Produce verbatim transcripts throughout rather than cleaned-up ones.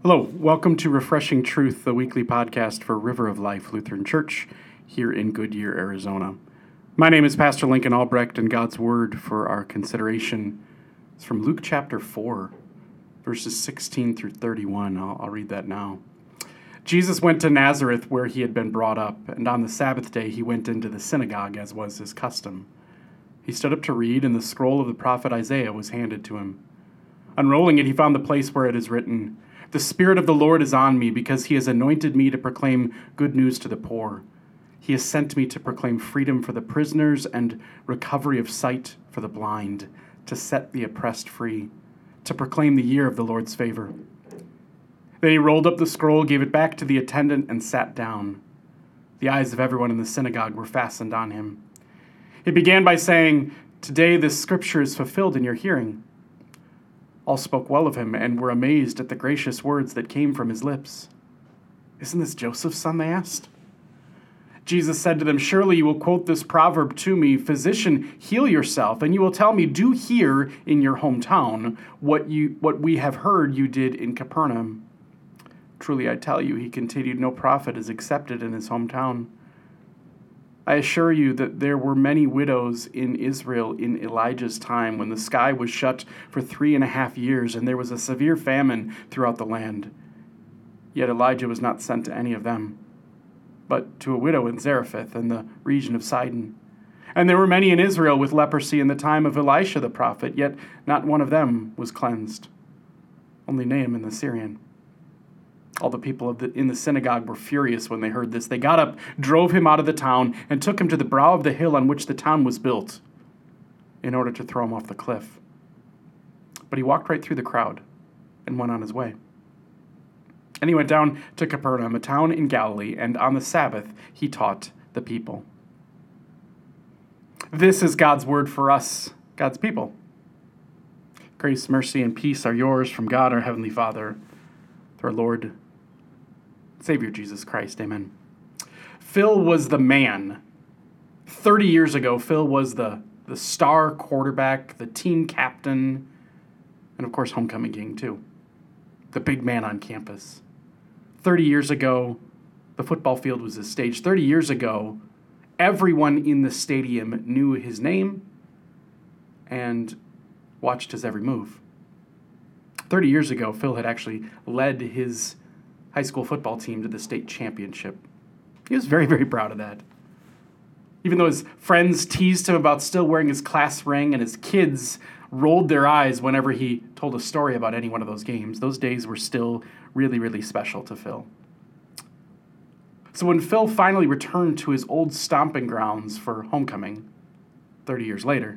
Hello, welcome to Refreshing Truth, the weekly podcast for River of Life Lutheran Church here in Goodyear, Arizona. My name is Pastor Lincoln Albrecht, and God's Word for our consideration is from Luke chapter four, verses sixteen through thirty-one. I'll, I'll read that now. Jesus went to Nazareth where he had been brought up, and on the Sabbath day he went into the synagogue as was his custom. He stood up to read, and the scroll of the prophet Isaiah was handed to him. Unrolling it, he found the place where it is written, "The Spirit of the Lord is on me, because he has anointed me to proclaim good news to the poor. He has sent me to proclaim freedom for the prisoners and recovery of sight for the blind, to set the oppressed free, to proclaim the year of the Lord's favor." Then he rolled up the scroll, gave it back to the attendant, and sat down. The eyes of everyone in the synagogue were fastened on him. He began by saying, "Today this scripture is fulfilled in your hearing." All spoke well of him and were amazed at the gracious words that came from his lips. "Isn't this Joseph's son?" they asked. Jesus said to them, "Surely you will quote this proverb to me, 'Physician, heal yourself,' and you will tell me, 'Do here in your hometown what you what we have heard you did in Capernaum.' Truly I tell you," he continued, "no prophet is accepted in his hometown. I assure you that there were many widows in Israel in Elijah's time, when the sky was shut for three and a half years and there was a severe famine throughout the land. Yet Elijah was not sent to any of them, but to a widow in Zarephath in the region of Sidon. And there were many in Israel with leprosy in the time of Elisha the prophet, yet not one of them was cleansed, only Naaman the Syrian." All the people of the, in the synagogue were furious when they heard this. They got up, drove him out of the town, and took him to the brow of the hill on which the town was built, in order to throw him off the cliff. But he walked right through the crowd and went on his way. And he went down to Capernaum, a town in Galilee, and on the Sabbath he taught the people. This is God's word for us, God's people. Grace, mercy, and peace are yours from God our Heavenly Father, through our Lord Savior Jesus Christ. Amen. Phil was the man. thirty years ago, Phil was the, the star quarterback, the team captain, and of course, homecoming king too. The big man on campus. thirty years ago, the football field was his stage. thirty years ago, everyone in the stadium knew his name and watched his every move. thirty years ago, Phil had actually led his high school football team to the state championship. He was very, very proud of that. Even though his friends teased him about still wearing his class ring and his kids rolled their eyes whenever he told a story about any one of those games, those days were still really, really special to Phil. So when Phil finally returned to his old stomping grounds for homecoming, thirty years later,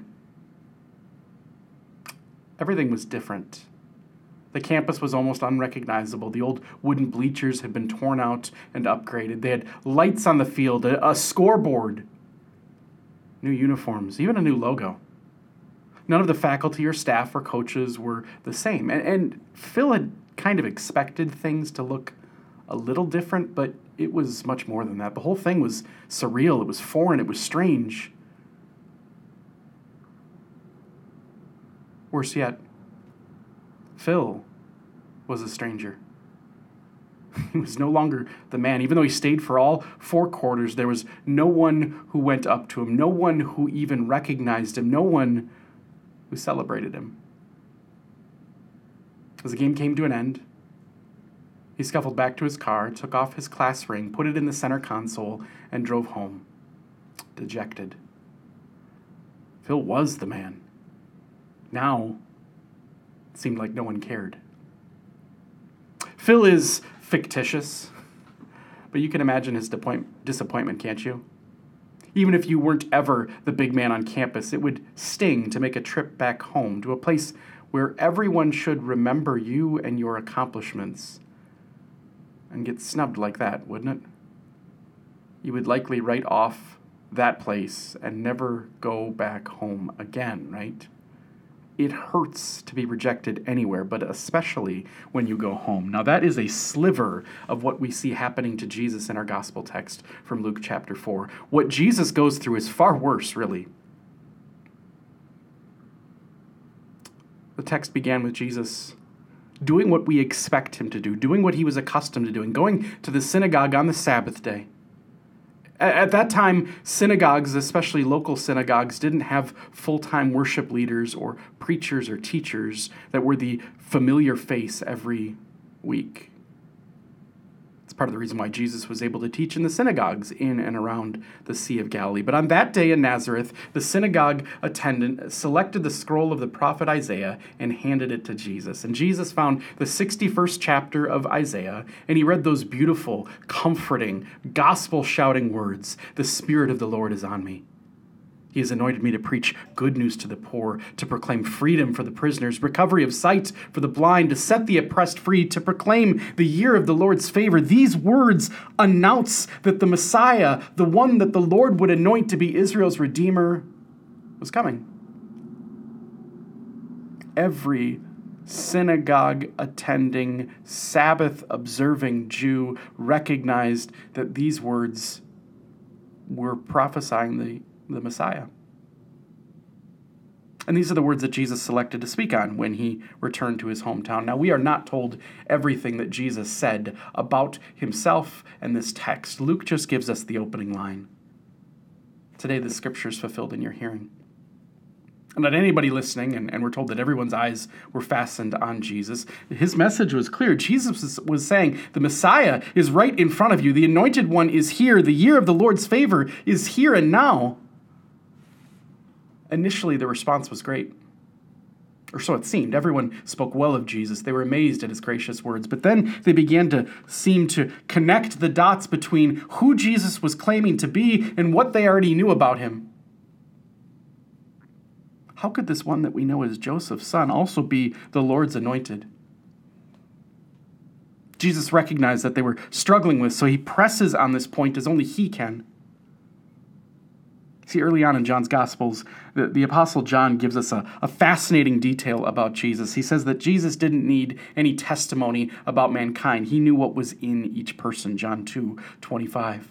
everything was different. The campus was almost unrecognizable. The old wooden bleachers had been torn out and upgraded. They had lights on the field, a, a scoreboard, new uniforms, even a new logo. None of the faculty or staff or coaches were the same. And, and Phil had kind of expected things to look a little different, but it was much more than that. The whole thing was surreal. It was foreign. It was strange. Worse yet, Phil was a stranger. He was no longer the man. Even though he stayed for all four quarters, there was no one who went up to him, no one who even recognized him, no one who celebrated him. As the game came to an end, he scuffled back to his car, took off his class ring, put it in the center console, and drove home, dejected. Phil was the man. Now, it seemed like no one cared. Phil is fictitious, but you can imagine his disappointment, can't you? Even if you weren't ever the big man on campus, it would sting to make a trip back home to a place where everyone should remember you and your accomplishments, and get snubbed like that, wouldn't it? You would likely write off that place and never go back home again, right? It hurts to be rejected anywhere, but especially when you go home. Now, that is a sliver of what we see happening to Jesus in our gospel text from Luke chapter four. What Jesus goes through is far worse, really. The text began with Jesus doing what we expect him to do, doing what he was accustomed to doing, going to the synagogue on the Sabbath day. At that time, synagogues, especially local synagogues, didn't have full-time worship leaders or preachers or teachers that were the familiar face every week. It's part of the reason why Jesus was able to teach in the synagogues in and around the Sea of Galilee. But on that day in Nazareth, the synagogue attendant selected the scroll of the prophet Isaiah and handed it to Jesus. And Jesus found the sixty-first chapter of Isaiah, and he read those beautiful, comforting, gospel-shouting words, "The Spirit of the Lord is on me. He has anointed me to preach good news to the poor, to proclaim freedom for the prisoners, recovery of sight for the blind, to set the oppressed free, to proclaim the year of the Lord's favor." These words announce that the Messiah, the one that the Lord would anoint to be Israel's Redeemer, was coming. Every synagogue-attending, Sabbath-observing Jew recognized that these words were prophesying the the Messiah. And these are the words that Jesus selected to speak on when he returned to his hometown. Now, we are not told everything that Jesus said about himself and this text. Luke just gives us the opening line. "Today the scripture is fulfilled in your hearing." And not anybody listening, and, and we're told that everyone's eyes were fastened on Jesus. His message was clear. Jesus was, was saying, the Messiah is right in front of you. The anointed one is here. The year of the Lord's favor is here and now. Initially, the response was great, or so it seemed. Everyone spoke well of Jesus. They were amazed at his gracious words. But then they began to seem to connect the dots between who Jesus was claiming to be and what they already knew about him. How could this one that we know as Joseph's son also be the Lord's anointed? Jesus recognized that they were struggling with, so he presses on this point as only he can. See, early on in John's Gospels, the, the Apostle John gives us a, a fascinating detail about Jesus. He says that Jesus didn't need any testimony about mankind. He knew what was in each person, John two twenty-five.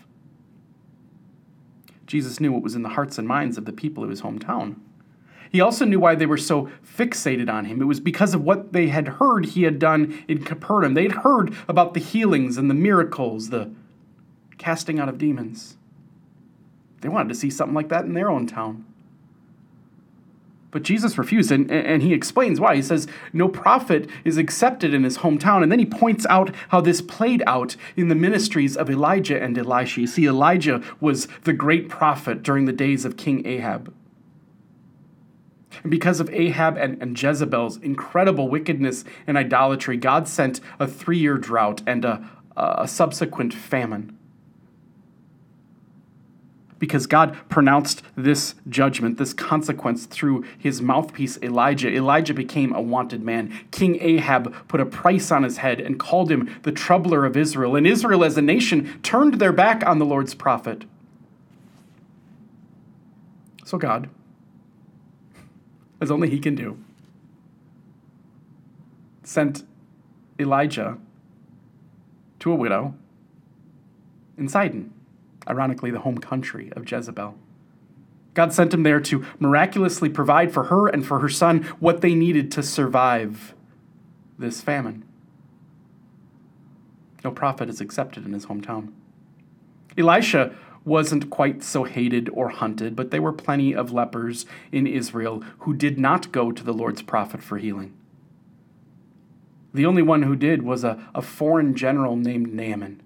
Jesus knew what was in the hearts and minds of the people of his hometown. He also knew why they were so fixated on him. It was because of what they had heard he had done in Capernaum. They'd heard about the healings and the miracles, the casting out of demons. They wanted to see something like that in their own town. But Jesus refused, and, and he explains why. He says, no prophet is accepted in his hometown. And then he points out how this played out in the ministries of Elijah and Elisha. You see, Elijah was the great prophet during the days of King Ahab. And because of Ahab and, and Jezebel's incredible wickedness and idolatry, God sent a three-year drought and a, a subsequent famine. Because God pronounced this judgment, this consequence through his mouthpiece Elijah. Elijah became a wanted man. King Ahab put a price on his head and called him the troubler of Israel. And Israel as a nation turned their back on the Lord's prophet. So God, as only he can do, sent Elijah to a widow in Sidon. Ironically, the home country of Jezebel. God sent him there to miraculously provide for her and for her son what they needed to survive this famine. No prophet is accepted in his hometown. Elisha wasn't quite so hated or hunted, but there were plenty of lepers in Israel who did not go to the Lord's prophet for healing. The only one who did was a, a foreign general named Naaman.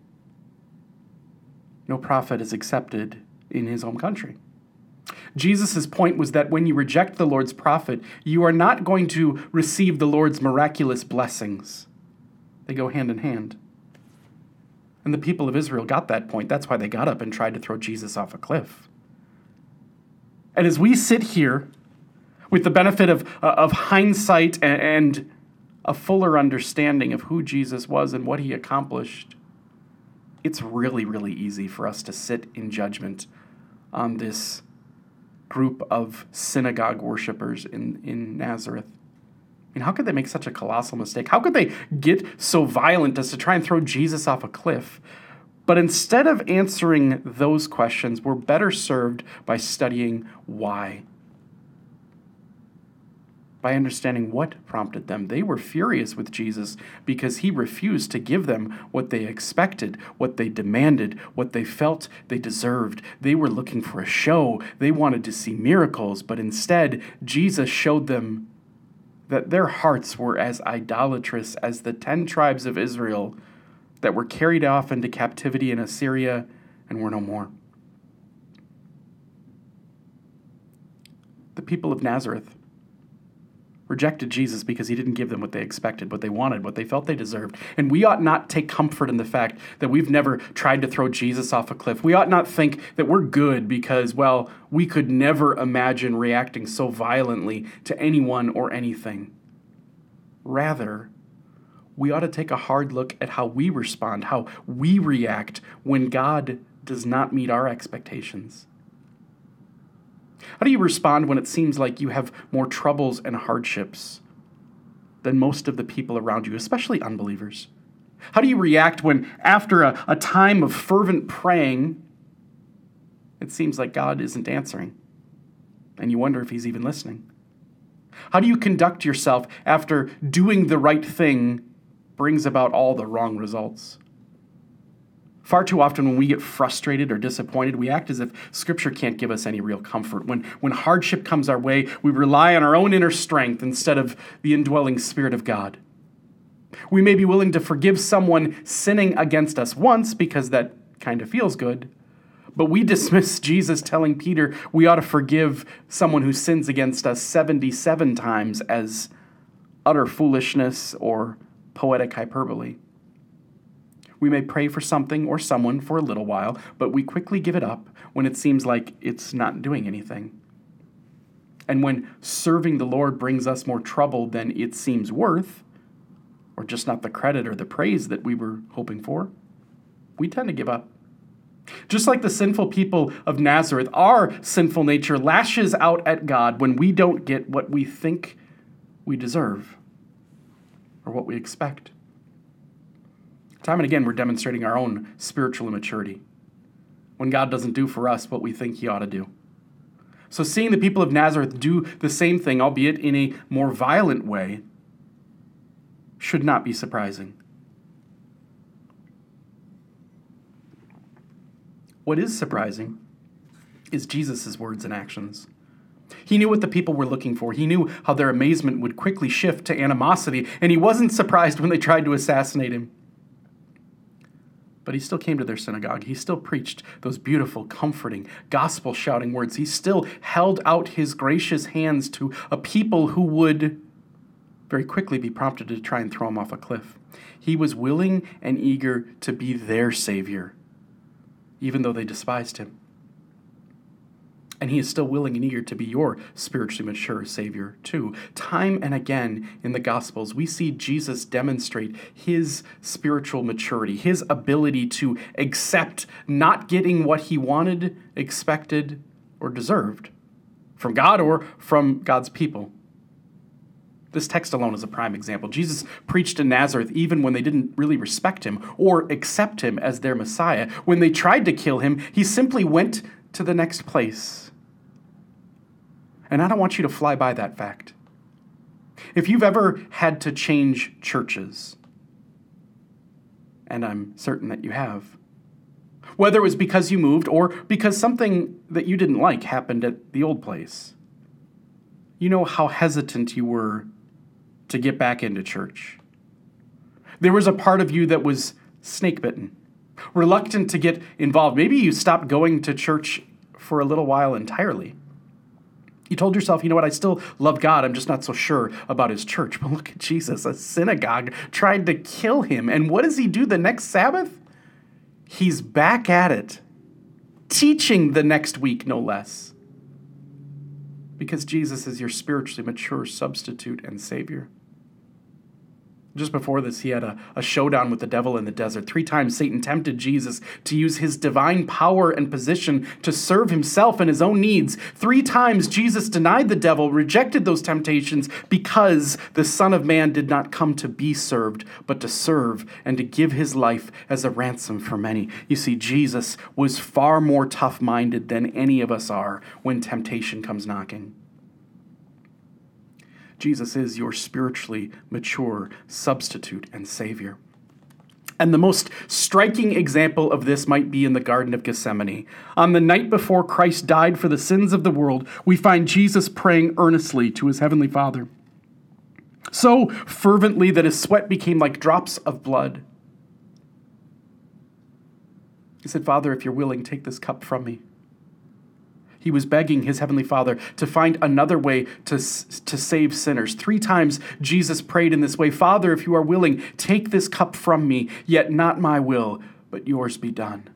No prophet is accepted in his home country. Jesus' point was that when you reject the Lord's prophet, you are not going to receive the Lord's miraculous blessings. They go hand in hand. And the people of Israel got that point. That's why they got up and tried to throw Jesus off a cliff. And as we sit here with the benefit of, uh, of hindsight and, and a fuller understanding of who Jesus was and what he accomplished, it's really, really easy for us to sit in judgment on this group of synagogue worshipers in, in Nazareth. I mean, how could they make such a colossal mistake? How could they get so violent as to try and throw Jesus off a cliff? But instead of answering those questions, we're better served by studying why. by understanding what prompted them. They were furious with Jesus because he refused to give them what they expected, what they demanded, what they felt they deserved. They were looking for a show. They wanted to see miracles, but instead, Jesus showed them that their hearts were as idolatrous as the ten tribes of Israel that were carried off into captivity in Assyria and were no more. The people of Nazareth rejected Jesus because he didn't give them what they expected, what they wanted, what they felt they deserved. And we ought not take comfort in the fact that we've never tried to throw Jesus off a cliff. We ought not think that we're good because, well, we could never imagine reacting so violently to anyone or anything. Rather, we ought to take a hard look at how we respond, how we react when God does not meet our expectations. How do you respond when it seems like you have more troubles and hardships than most of the people around you, especially unbelievers? How do you react when, after a, a time of fervent praying, it seems like God isn't answering, and you wonder if he's even listening? How do you conduct yourself after doing the right thing brings about all the wrong results? Far too often when we get frustrated or disappointed, we act as if Scripture can't give us any real comfort. When, when hardship comes our way, we rely on our own inner strength instead of the indwelling Spirit of God. We may be willing to forgive someone sinning against us once because that kind of feels good, but we dismiss Jesus telling Peter we ought to forgive someone who sins against us seventy-seven times as utter foolishness or poetic hyperbole. We may pray for something or someone for a little while, but we quickly give it up when it seems like it's not doing anything. And when serving the Lord brings us more trouble than it seems worth, or just not the credit or the praise that we were hoping for, we tend to give up. Just like the sinful people of Nazareth, our sinful nature lashes out at God when we don't get what we think we deserve or what we expect. Time and again, we're demonstrating our own spiritual immaturity when God doesn't do for us what we think he ought to do. So seeing the people of Nazareth do the same thing, albeit in a more violent way, should not be surprising. What is surprising is Jesus' words and actions. He knew what the people were looking for. He knew how their amazement would quickly shift to animosity, and he wasn't surprised when they tried to assassinate him. But he still came to their synagogue. He still preached those beautiful, comforting, gospel-shouting words. He still held out his gracious hands to a people who would very quickly be prompted to try and throw him off a cliff. He was willing and eager to be their Savior, even though they despised him. And he is still willing and eager to be your spiritually mature Savior, too. Time and again in the Gospels, we see Jesus demonstrate his spiritual maturity, his ability to accept not getting what he wanted, expected, or deserved from God or from God's people. This text alone is a prime example. Jesus preached in Nazareth even when they didn't really respect him or accept him as their Messiah. When they tried to kill him, he simply went to the next place. And I don't want you to fly by that fact. If you've ever had to change churches, and I'm certain that you have, whether it was because you moved or because something that you didn't like happened at the old place, you know how hesitant you were to get back into church. There was a part of you that was snake-bitten, reluctant to get involved. Maybe you stopped going to church for a little while entirely. You told yourself, you know what, I still love God, I'm just not so sure about his church. But look at Jesus, a synagogue tried to kill him. And what does he do the next Sabbath? He's back at it, teaching the next week, no less. Because Jesus is your spiritually mature substitute and Savior. Just before this, he had a, a showdown with the devil in the desert. Three times Satan tempted Jesus to use his divine power and position to serve himself and his own needs. Three times Jesus denied the devil, rejected those temptations because the Son of Man did not come to be served, but to serve and to give his life as a ransom for many. You see, Jesus was far more tough-minded than any of us are when temptation comes knocking. Jesus is your spiritually mature substitute and Savior. And the most striking example of this might be in the Garden of Gethsemane. On the night before Christ died for the sins of the world, we find Jesus praying earnestly to his heavenly Father, so fervently that his sweat became like drops of blood. He said, "Father, if you're willing, take this cup from me." He was begging his heavenly Father to find another way to, to save sinners. Three times Jesus prayed in this way, "Father, if you are willing, take this cup from me, yet not my will, but yours be done."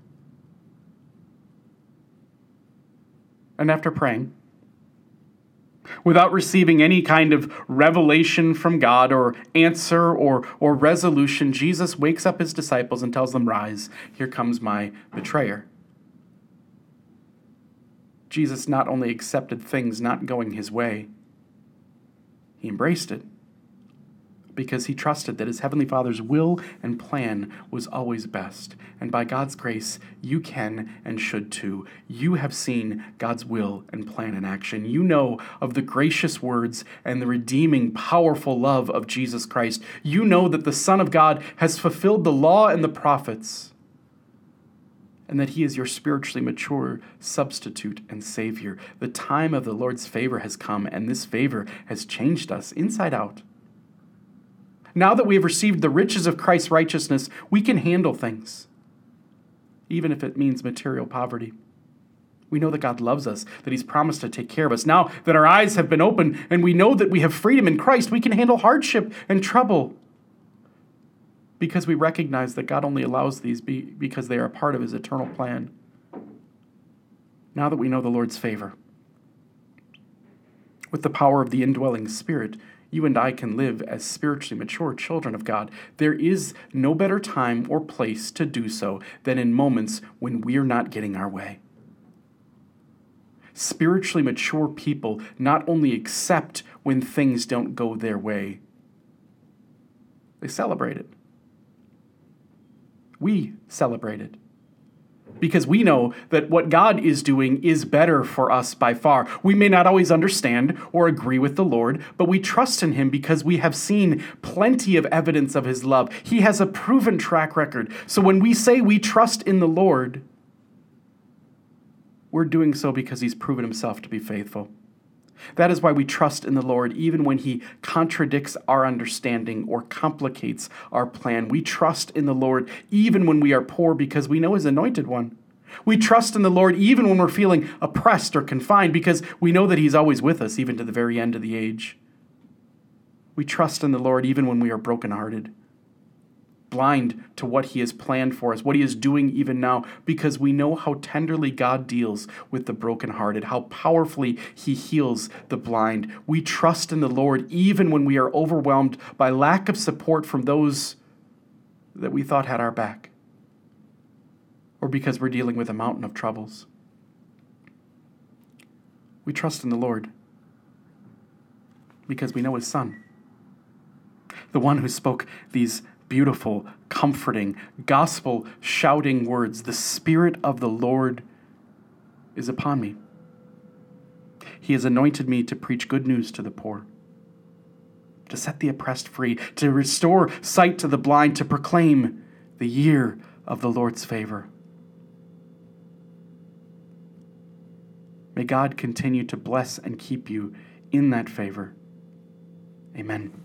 And after praying, without receiving any kind of revelation from God or answer or, or resolution, Jesus wakes up his disciples and tells them, "Rise, here comes my betrayer." Jesus not only accepted things not going his way, he embraced it because he trusted that his heavenly Father's will and plan was always best. And by God's grace, you can and should too. You have seen God's will and plan in action. You know of the gracious words and the redeeming, powerful love of Jesus Christ. You know that the Son of God has fulfilled the law and the prophets, and that he is your spiritually mature substitute and Savior. The time of the Lord's favor has come, and this favor has changed us inside out. Now that we have received the riches of Christ's righteousness, we can handle things, even if it means material poverty. We know that God loves us, that he's promised to take care of us. Now that our eyes have been opened and we know that we have freedom in Christ, we can handle hardship and trouble, because we recognize that God only allows these be, because they are a part of his eternal plan. Now that we know the Lord's favor, with the power of the indwelling Spirit, you and I can live as spiritually mature children of God. There is no better time or place to do so than in moments when we're not getting our way. Spiritually mature people not only accept when things don't go their way, they celebrate it. We celebrate it because we know that what God is doing is better for us by far. We may not always understand or agree with the Lord, but we trust in him because we have seen plenty of evidence of his love. He has a proven track record. So when we say we trust in the Lord, we're doing so because he's proven himself to be faithful. That is why we trust in the Lord even when he contradicts our understanding or complicates our plan. We trust in the Lord even when we are poor because we know his anointed one. We trust in the Lord even when we're feeling oppressed or confined because we know that he's always with us even to the very end of the age. We trust in the Lord even when we are brokenhearted, blind to what he has planned for us, what he is doing even now, because we know how tenderly God deals with the brokenhearted, how powerfully he heals the blind. We trust in the Lord even when we are overwhelmed by lack of support from those that we thought had our back, or because we're dealing with a mountain of troubles. We trust in the Lord because we know his Son, the one who spoke these beautiful, comforting, gospel-shouting words. The Spirit of the Lord is upon me. He has anointed me to preach good news to the poor, to set the oppressed free, to restore sight to the blind, to proclaim the year of the Lord's favor. May God continue to bless and keep you in that favor. Amen.